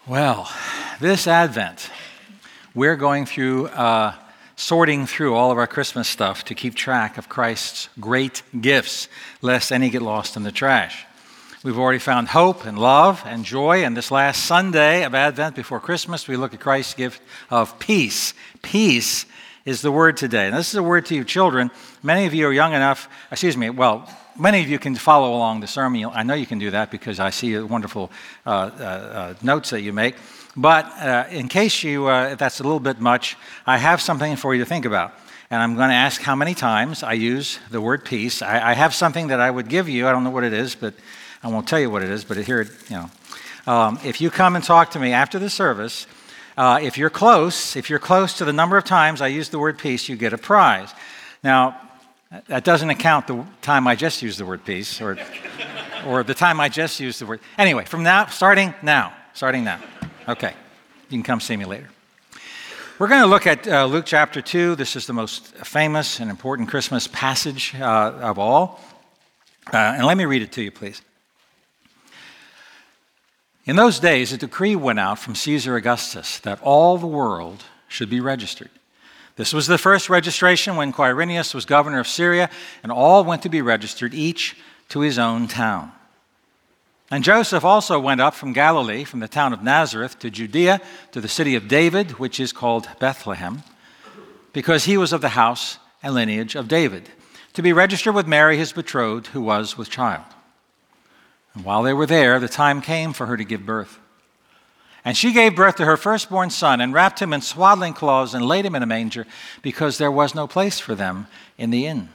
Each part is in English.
Well, this Advent, we're going through, sorting through all of our Christmas stuff to keep track of Christ's great gifts, lest any get lost in the trash. We've already found hope and love and joy, and this last Sunday of Advent before Christmas, we look at Christ's gift of peace. Peace is the word today. And this is a word to you children. Many of you are young enough, many of you can follow along the sermon. I know you can do that because I see the wonderful notes that you make. But in case if that's a little bit much, I have something for you to think about. And I'm going to ask how many times I use the word peace. I have something that I would give you. I don't know what it is, but I won't tell you what it is. But here, if you come and talk to me after the service, if you're close to the number of times I use the word peace, you get a prize. Now, that doesn't account the time I just used the word peace, or the time I just used the word. Anyway, from now, starting now. Okay, you can come see me later. We're going to look at Luke chapter 2. This is the most famous and important Christmas passage of all. And let me read it to you, please. In those days, a decree went out from Caesar Augustus that all the world should be registered. This was the first registration when Quirinius was governor of Syria, and all went to be registered, each to his own town. And Joseph also went up from Galilee, from the town of Nazareth, to Judea, to the city of David, which is called Bethlehem, because he was of the house and lineage of David, to be registered with Mary, his betrothed, who was with child. And while they were there, the time came for her to give birth. And she gave birth to her firstborn son and wrapped him in swaddling cloths and laid him in a manger because there was no place for them in the inn.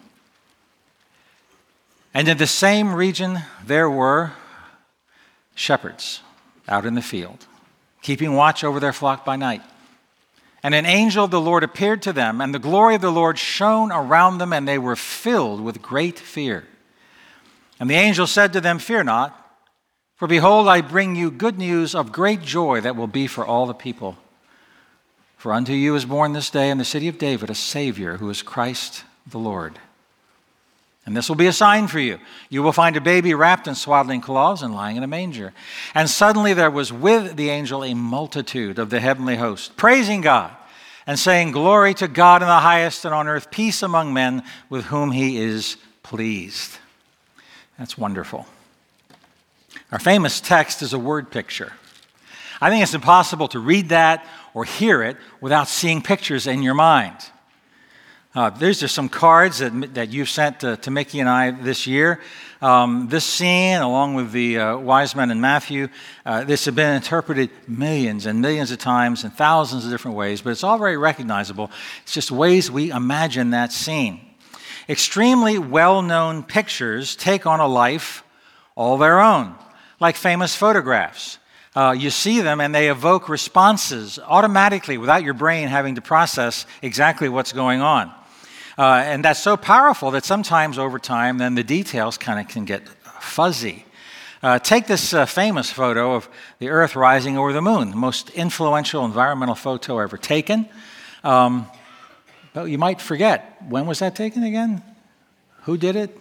And in the same region there were shepherds out in the field, keeping watch over their flock by night. And an angel of the Lord appeared to them, and the glory of the Lord shone around them, and they were filled with great fear. And the angel said to them, "Fear not. For behold, I bring you good news of great joy that will be for all the people. For unto you is born this day in the city of David a Savior, who is Christ the Lord. And this will be a sign for you. You will find a baby wrapped in swaddling cloths and lying in a manger." And suddenly there was with the angel a multitude of the heavenly host, praising God and saying, "Glory to God in the highest, and on earth peace among men with whom he is pleased." That's wonderful. Our famous text is a word picture. I think it's impossible to read that or hear it without seeing pictures in your mind. There's just some cards that you've sent to Mickey and I this year. This scene, along with the wise men in Matthew, this has been interpreted millions and millions of times in thousands of different ways, but it's all very recognizable. It's just ways we imagine that scene. Extremely well-known pictures take on a life all their own, like famous photographs. You see them and they evoke responses automatically without your brain having to process exactly what's going on. And that's so powerful that sometimes over time then the details kind of can get fuzzy. Take this famous photo of the Earth rising over the moon, the most influential environmental photo ever taken. But you might forget, when was that taken again? Who did it?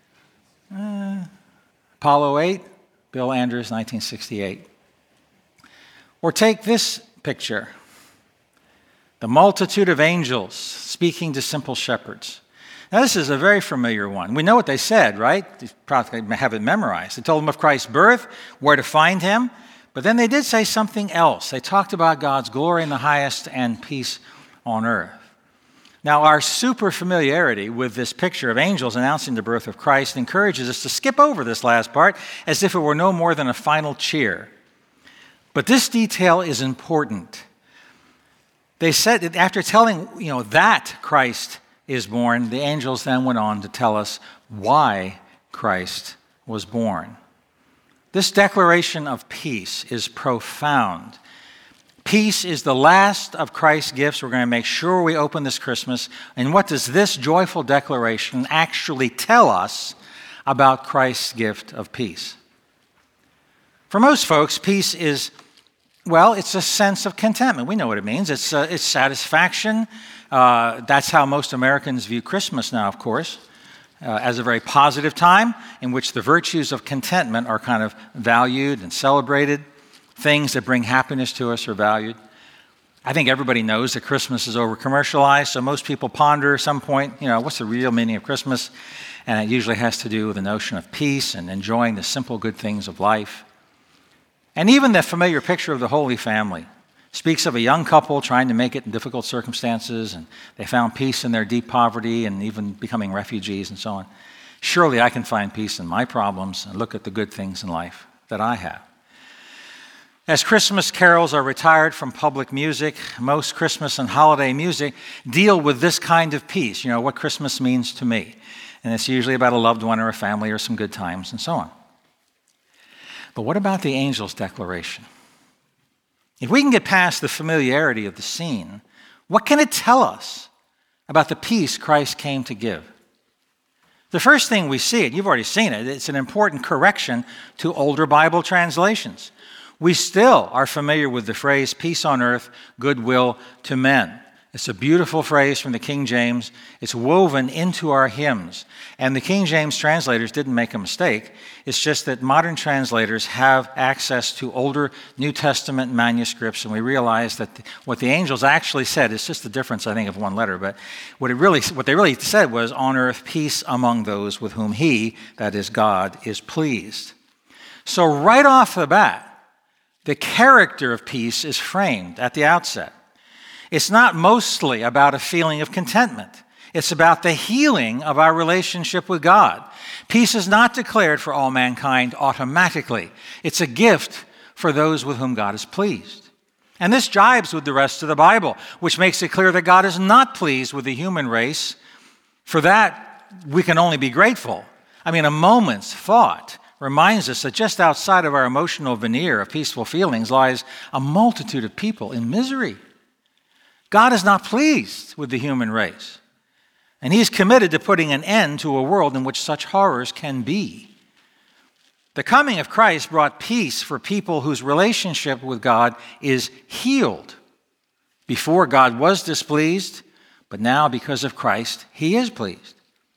Apollo 8. Bill Andrews, 1968. Or take this picture. The multitude of angels speaking to simple shepherds. Now, this is a very familiar one. We know what they said, right? You probably have it memorized. They told them of Christ's birth, where to find him. But then they did say something else. They talked about God's glory in the highest and peace on earth. Now, our super familiarity with this picture of angels announcing the birth of Christ encourages us to skip over this last part as if it were no more than a final cheer. But this detail is important. They said that after telling, that Christ is born, the angels then went on to tell us why Christ was born. This declaration of peace is profound. Peace is the last of Christ's gifts. We're going to make sure we open this Christmas. And what does this joyful declaration actually tell us about Christ's gift of peace? For most folks, peace is, it's a sense of contentment. We know what it means. It's satisfaction. That's how most Americans view Christmas now, of course, as a very positive time in which the virtues of contentment are kind of valued and celebrated. things that bring happiness to us are valued. I think everybody knows that Christmas is over-commercialized, so most people ponder at some point, what's the real meaning of Christmas? And it usually has to do with the notion of peace and enjoying the simple good things of life. And even the familiar picture of the Holy Family speaks of a young couple trying to make it in difficult circumstances, and they found peace in their deep poverty and even becoming refugees and so on. Surely I can find peace in my problems and look at the good things in life that I have. As Christmas carols are retired from public music, most Christmas and holiday music deal with this kind of peace, what Christmas means to me. And it's usually about a loved one or a family or some good times and so on. But what about the angel's declaration? If we can get past the familiarity of the scene, what can it tell us about the peace Christ came to give? The first thing we see, and you've already seen it, it's an important correction to older Bible translations. We still are familiar with the phrase, peace on earth, goodwill to men. It's a beautiful phrase from the King James. It's woven into our hymns. And the King James translators didn't make a mistake. It's just that modern translators have access to older New Testament manuscripts, and we realize that what the angels actually said is just the difference, I think, of one letter. But what they really said was, on earth, peace among those with whom he, that is God, is pleased. So right off the bat, the character of peace is framed at the outset. It's not mostly about a feeling of contentment. It's about the healing of our relationship with God. Peace is not declared for all mankind automatically. It's a gift for those with whom God is pleased. And this jibes with the rest of the Bible, which makes it clear that God is not pleased with the human race. For that, we can only be grateful. A moment's thought reminds us that just outside of our emotional veneer of peaceful feelings lies a multitude of people in misery. God is not pleased with the human race, and he's committed to putting an end to a world in which such horrors can be. The coming of Christ brought peace for people whose relationship with God is healed. Before, God was displeased, but now, because of Christ, he is pleased.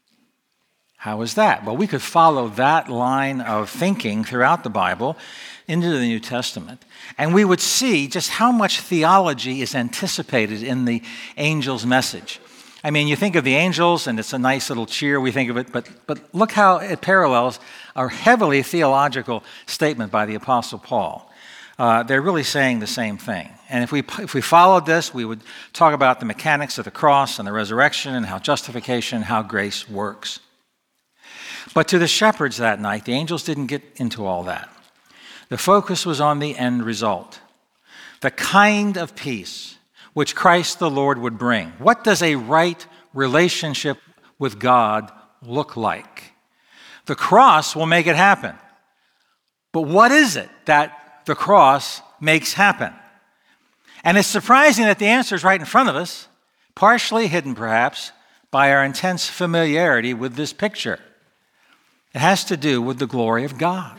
How is that? Well, we could follow that line of thinking throughout the Bible into the New Testament, and we would see just how much theology is anticipated in the angel's message. You think of the angels, and it's a nice little cheer, we think of it, but look how it parallels a heavily theological statement by the Apostle Paul. They're really saying the same thing. And if we followed this, we would talk about the mechanics of the cross and the resurrection and how justification, how grace works. But to the shepherds that night, the angels didn't get into all that. The focus was on the end result, the kind of peace which Christ the Lord would bring. What does a right relationship with God look like? The cross will make it happen. But what is it that the cross makes happen? And it's surprising that the answer is right in front of us, partially hidden perhaps by our intense familiarity with this picture. It has to do with the glory of God.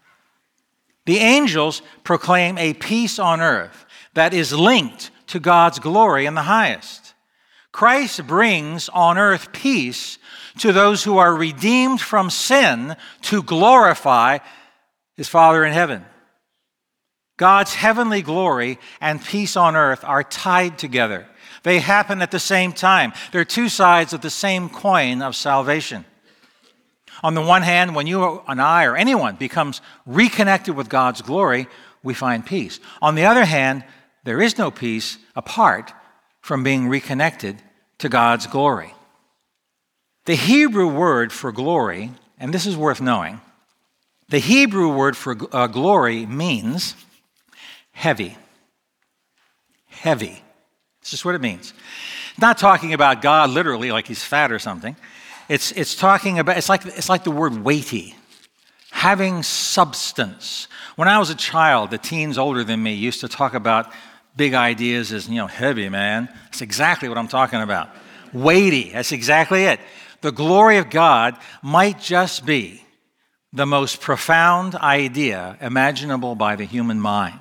The angels proclaim a peace on earth that is linked to God's glory in the highest. Christ brings on earth peace to those who are redeemed from sin to glorify his Father in heaven. God's heavenly glory and peace on earth are tied together. They happen at the same time. They're two sides of the same coin of salvation. On the one hand, when you and I or anyone becomes reconnected with God's glory, we find peace. On the other hand, there is no peace apart from being reconnected to God's glory. The Hebrew word for glory, and this is worth knowing, the Hebrew word for glory means heavy. Heavy. It's just what it means. Not talking about God literally like he's fat or something. It's talking about, it's like the word weighty, having substance. When I was a child, the teens older than me used to talk about big ideas as, heavy, man. That's exactly what I'm talking about. Weighty, that's exactly it. The glory of God might just be the most profound idea imaginable by the human mind.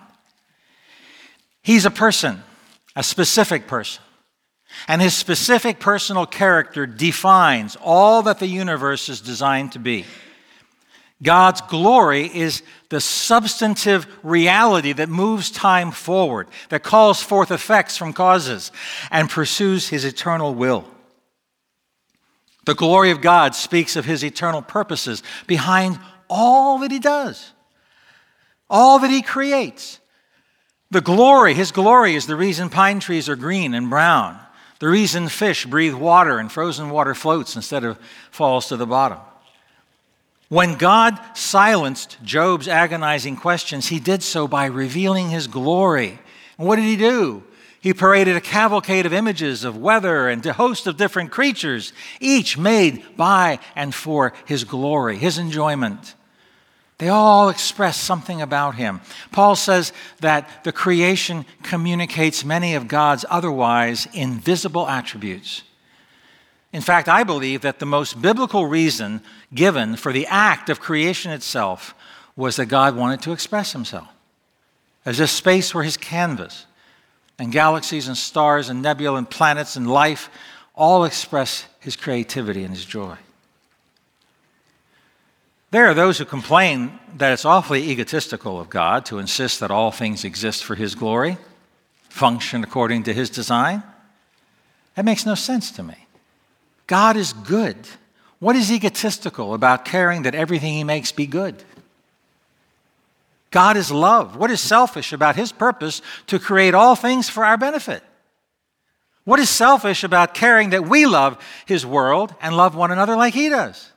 He's a person, a specific person. And his specific personal character defines all that the universe is designed to be. God's glory is the substantive reality that moves time forward, that calls forth effects from causes, and pursues his eternal will. The glory of God speaks of his eternal purposes behind all that he does, all that he creates. His glory is the reason pine trees are green and brown, the reason fish breathe water and frozen water floats instead of falls to the bottom. When God silenced Job's agonizing questions, he did so by revealing his glory. And what did he do? He paraded a cavalcade of images of weather and a host of different creatures, each made by and for his glory, his enjoyment. They all express something about him. Paul says that the creation communicates many of God's otherwise invisible attributes. In fact, I believe that the most biblical reason given for the act of creation itself was that God wanted to express himself. As if space were his canvas, and galaxies and stars and nebulae and planets and life all express his creativity and his joy. There are those who complain that it's awfully egotistical of God to insist that all things exist for his glory, function according to his design. That makes no sense to me. God is good. What is egotistical about caring that everything he makes be good? God is love. What is selfish about his purpose to create all things for our benefit? What is selfish about caring that we love his world and love one another like he does?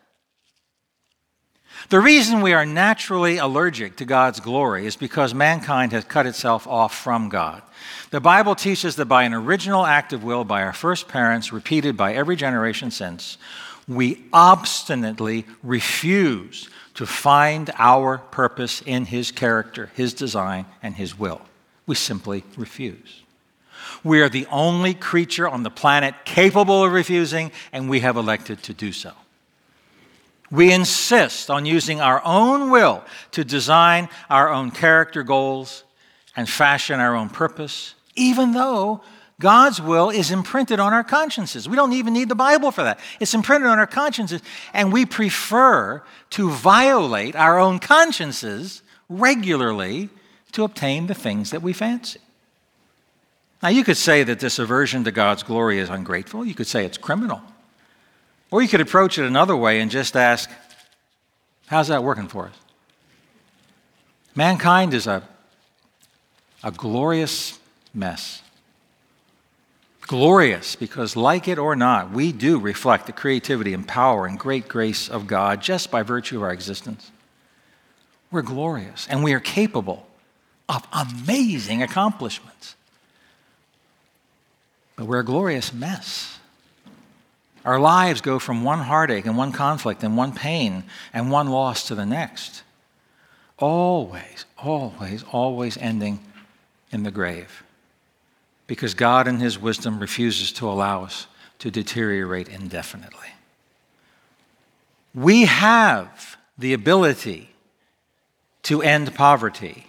The reason we are naturally allergic to God's glory is because mankind has cut itself off from God. The Bible teaches that by an original act of will by our first parents, repeated by every generation since, we obstinately refuse to find our purpose in his character, his design, and his will. We simply refuse. We are the only creature on the planet capable of refusing, and we have elected to do so. We insist on using our own will to design our own character goals and fashion our own purpose, even though God's will is imprinted on our consciences. We don't even need the Bible for that. It's imprinted on our consciences, and we prefer to violate our own consciences regularly to obtain the things that we fancy. Now, you could say that this aversion to God's glory is ungrateful. You could say it's criminal. Or you could approach it another way and just ask, how's that working for us? Mankind is a glorious mess. Glorious because, like it or not, we do reflect the creativity and power and great grace of God just by virtue of our existence. We're glorious, and we are capable of amazing accomplishments. But we're a glorious mess. Our lives go from one heartache and one conflict and one pain and one loss to the next. Always, always, always ending in the grave. Because God in his wisdom refuses to allow us to deteriorate indefinitely. We have the ability to end poverty,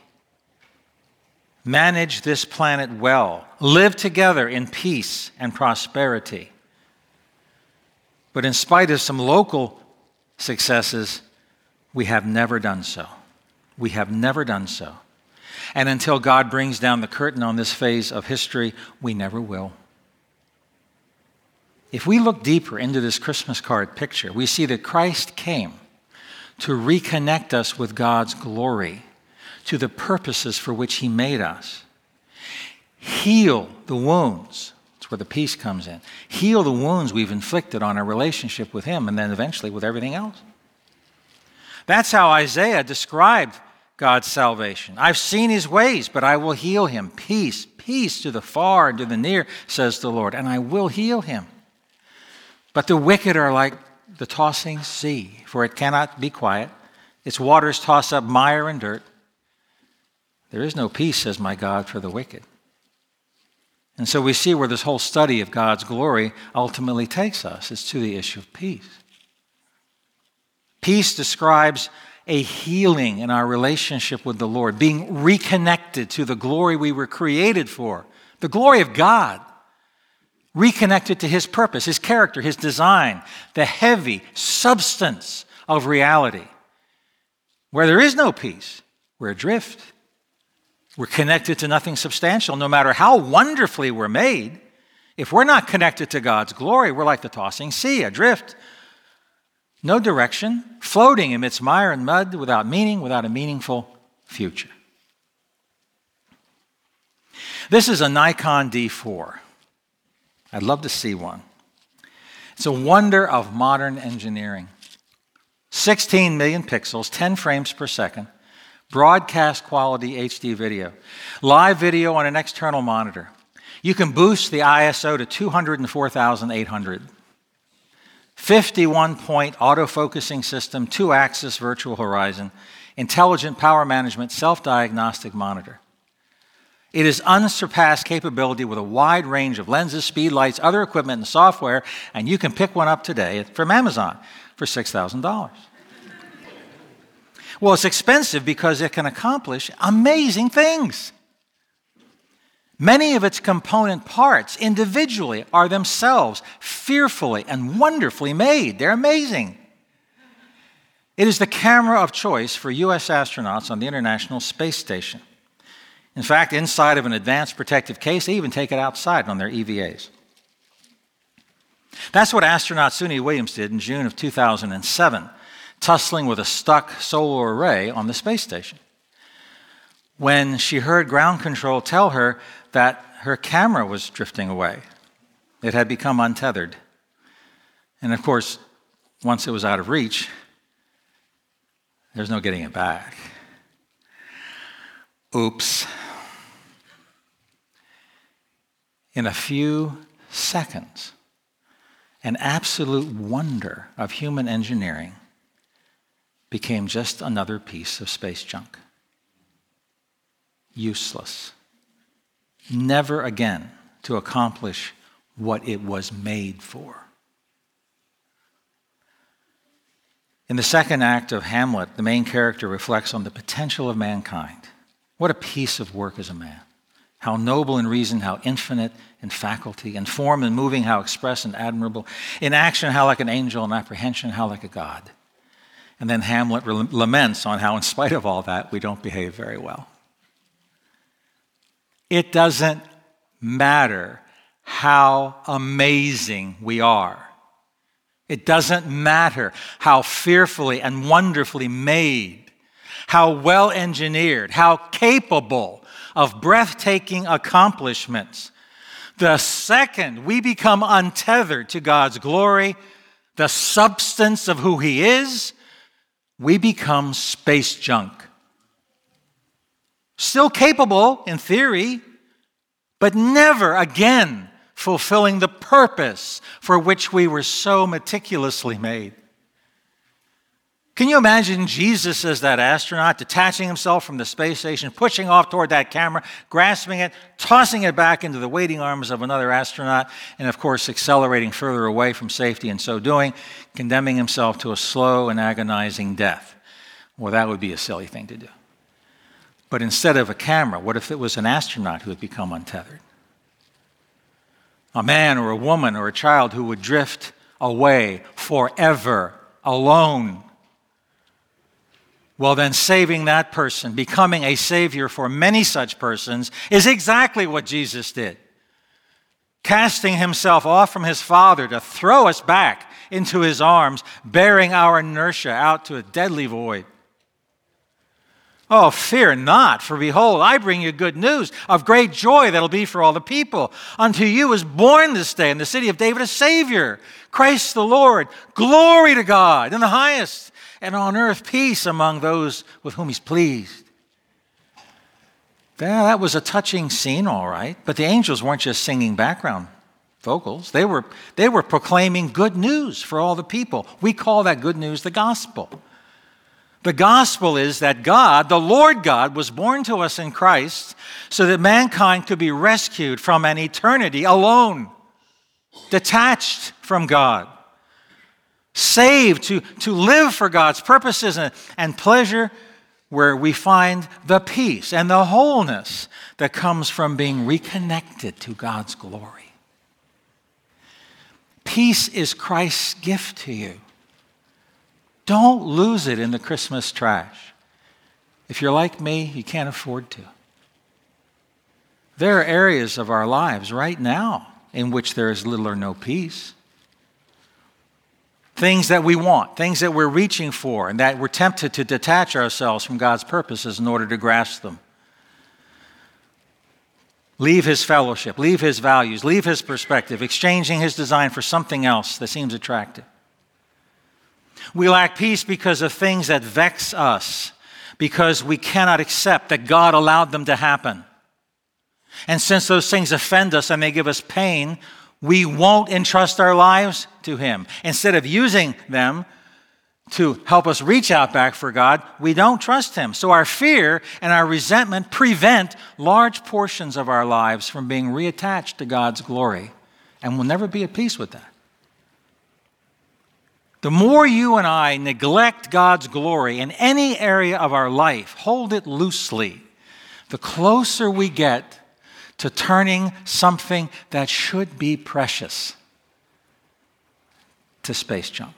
manage this planet well, live together in peace and prosperity. But in spite of some local successes, we have never done so. We have never done so. And until God brings down the curtain on this phase of history, we never will. If we look deeper into this Christmas card picture, we see that Christ came to reconnect us with God's glory, to the purposes for which he made us. Heal the wounds. That's where the peace comes in. Heal the wounds we've inflicted on our relationship with him and then eventually with everything else. That's how Isaiah described God's salvation. I've seen his ways, but I will heal him. Peace, peace to the far and to the near, says the Lord, and I will heal him. But the wicked are like the tossing sea, for it cannot be quiet. Its waters toss up mire and dirt. There is no peace, says my God, for the wicked. And so we see where this whole study of God's glory ultimately takes us. It's to the issue of peace. Peace describes a healing in our relationship with the Lord, being reconnected to the glory we were created for, the glory of God, reconnected to his purpose, his character, his design, the heavy substance of reality. Where there is no peace, we're adrift. We're connected to nothing substantial, no matter how wonderfully we're made. If we're not connected to God's glory, we're like the tossing sea, adrift. No direction, floating amidst mire and mud, without meaning, without a meaningful future. This is a Nikon D4. I'd love to see one. It's a wonder of modern engineering. 16 million pixels, 10 frames per second, broadcast quality HD video, live video on an external monitor. You can boost the ISO to 204,800. 51-point autofocusing system, 2-axis virtual horizon, intelligent power management, self-diagnostic monitor. It is unsurpassed capability with a wide range of lenses, speed lights, other equipment, and software, and you can pick one up today from Amazon for $6,000. Well, it's expensive because it can accomplish amazing things. Many of its component parts individually are themselves fearfully and wonderfully made. They're amazing. It is the camera of choice for U.S. astronauts on the International Space Station. In fact, inside of an advanced protective case, they even take it outside on their EVAs. That's what astronaut Suni Williams did in June of 2007, tussling with a stuck solar array on the space station. When she heard ground control tell her that her camera was drifting away, it had become untethered. And of course, once it was out of reach, there's no getting it back. Oops. In a few seconds, an absolute wonder of human engineering became just another piece of space junk. Useless. Never again to accomplish what it was made for. In the second act of Hamlet, the main character reflects on the potential of mankind. What a piece of work is a man. How noble in reason, how infinite in faculty, in form and moving, how express and admirable. In action, how like an angel, in apprehension, how like a god. And then Hamlet laments on how, in spite of all that, we don't behave very well. It doesn't matter how amazing we are. It doesn't matter how fearfully and wonderfully made, how well engineered, how capable of breathtaking accomplishments. The second we become untethered to God's glory, the substance of who He is, we become space junk. Still capable in theory, but never again fulfilling the purpose for which we were so meticulously made. Can you imagine Jesus as that astronaut, detaching himself from the space station, pushing off toward that camera, grasping it, tossing it back into the waiting arms of another astronaut, and of course accelerating further away from safety, and so doing, condemning himself to a slow and agonizing death? Well, that would be a silly thing to do. But instead of a camera, what if it was an astronaut who had become untethered? A man or a woman or a child who would drift away forever, alone. Well, then saving that person, becoming a savior for many such persons, is exactly what Jesus did. Casting himself off from his Father to throw us back into his arms, bearing our inertia out to a deadly void. Oh, fear not, for behold, I bring you good news of great joy that'll be for all the people. Unto you is born this day in the city of David a Savior, Christ the Lord. Glory to God in the highest, and on earth peace among those with whom He's pleased. Yeah, that was a touching scene, all right, but the angels weren't just singing background vocals. They were proclaiming good news for all the people. We call that good news the gospel. The gospel is that God, the Lord God, was born to us in Christ so that mankind could be rescued from an eternity alone, detached from God, saved to live for God's purposes and pleasure, where we find the peace and the wholeness that comes from being reconnected to God's glory. Peace is Christ's gift to you. Don't lose it in the Christmas trash. If you're like me, you can't afford to. There are areas of our lives right now in which there is little or no peace. Things that we want, things that we're reaching for, and that we're tempted to detach ourselves from God's purposes in order to grasp them. Leave His fellowship, leave His values, leave His perspective, exchanging His design for something else that seems attractive. We lack peace because of things that vex us, because we cannot accept that God allowed them to happen. And since those things offend us and they give us pain, we won't entrust our lives to Him. Instead of using them to help us reach out back for God, we don't trust Him. So our fear and our resentment prevent large portions of our lives from being reattached to God's glory, and we'll never be at peace with that. The more you and I neglect God's glory in any area of our life, hold it loosely, the closer we get to turning something that should be precious to space junk.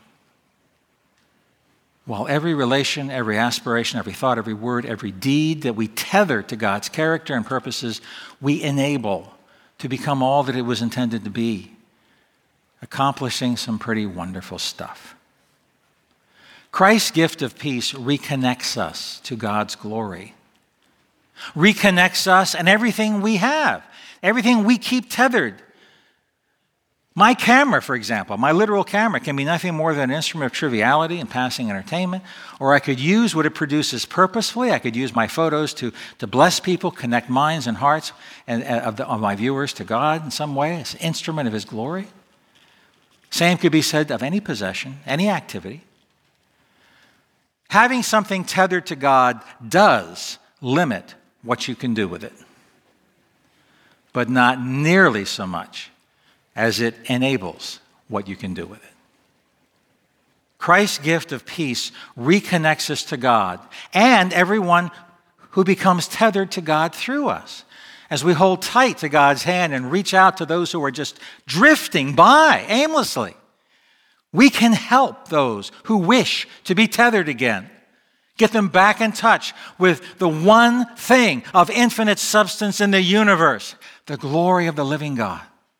While every relation, every aspiration, every thought, every word, every deed that we tether to God's character and purposes, we enable to become all that it was intended to be, accomplishing some pretty wonderful stuff. Christ's gift of peace reconnects us to God's glory, reconnects us and everything we have, everything we keep tethered. My camera, for example, my literal camera can be nothing more than an instrument of triviality and passing entertainment, or I could use what it produces purposefully. I could use my photos to bless people, connect minds and hearts of my viewers to God in some way. It's an instrument of His glory. Same could be said of any possession, any activity. Having something tethered to God does limit what you can do with it, but not nearly so much as it enables what you can do with it. Christ's gift of peace reconnects us to God and everyone who becomes tethered to God through us. As we hold tight to God's hand and reach out to those who are just drifting by aimlessly, we can help those who wish to be tethered again. Get them back in touch with the one thing of infinite substance in the universe, the glory of the living God.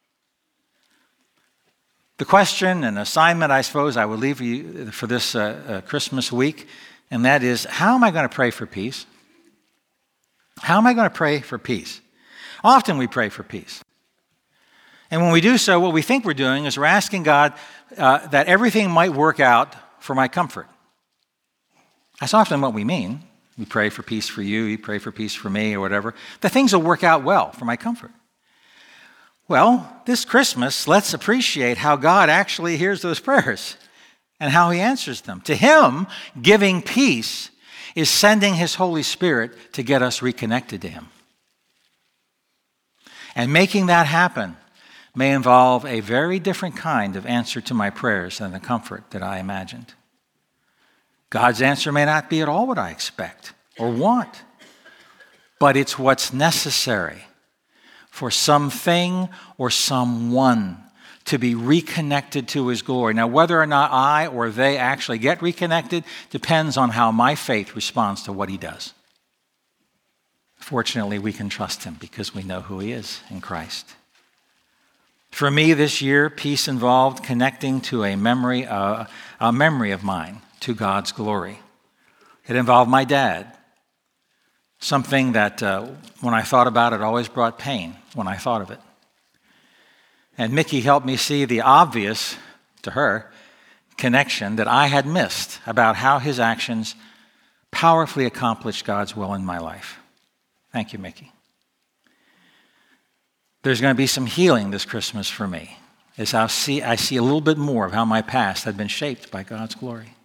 The question and assignment, I suppose, I will leave you for this Christmas week, and that is, how am I going to pray for peace? How am I going to pray for peace? Often we pray for peace. And when we do so, what we think we're doing is we're asking God that everything might work out for my comfort. That's often what we mean. We pray for peace for you, you pray for peace for me, or whatever. The things will work out well for my comfort. Well, this Christmas, let's appreciate how God actually hears those prayers and how He answers them. To Him, giving peace is sending His Holy Spirit to get us reconnected to Him. And making that happen may involve a very different kind of answer to my prayers than the comfort that I imagined. God's answer may not be at all what I expect or want, but it's what's necessary for something or someone to be reconnected to His glory. Now, whether or not I or they actually get reconnected depends on how my faith responds to what He does. Fortunately, we can trust Him because we know who He is in Christ. For me this year, peace involved connecting to a memory of mine to God's glory. It involved my dad, something that when I thought about it always brought pain when I thought of it. And Mickey helped me see the obvious, to her, connection that I had missed about how his actions powerfully accomplished God's will in my life. Thank you, Mickey. There's going to be some healing this Christmas for me as I see a little bit more of how my past had been shaped by God's glory.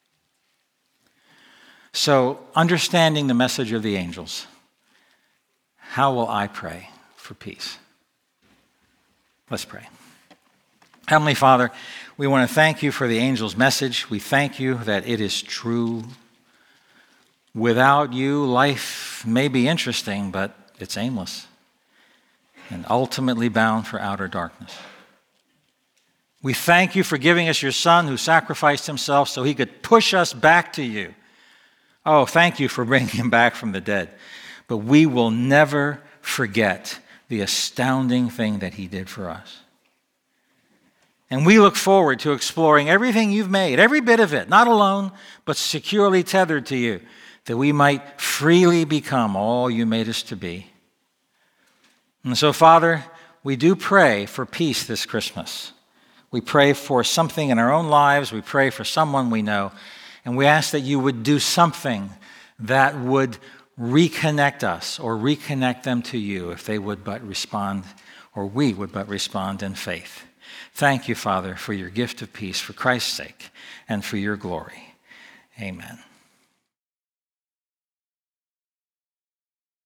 So, understanding the message of the angels, how will I pray for peace? Let's pray. Heavenly Father, we want to thank You for the angels' message. We thank You that it is true. Without You, life may be interesting, but it's aimless and ultimately bound for outer darkness. We thank You for giving us Your Son who sacrificed Himself so He could push us back to You, Oh, thank you for bringing him back from the dead. But we will never forget the astounding thing that he did for us. And we look forward to exploring everything you've made, every bit of it, not alone, but securely tethered to you, that we might freely become all you made us to be. And so, Father, we do pray for peace this Christmas. We pray for something in our own lives. We pray for someone we know. And we ask that you would do something that would reconnect us or reconnect them to you if they would but respond, or we would but respond in faith. Thank you, Father, for your gift of peace for Christ's sake and for your glory. Amen.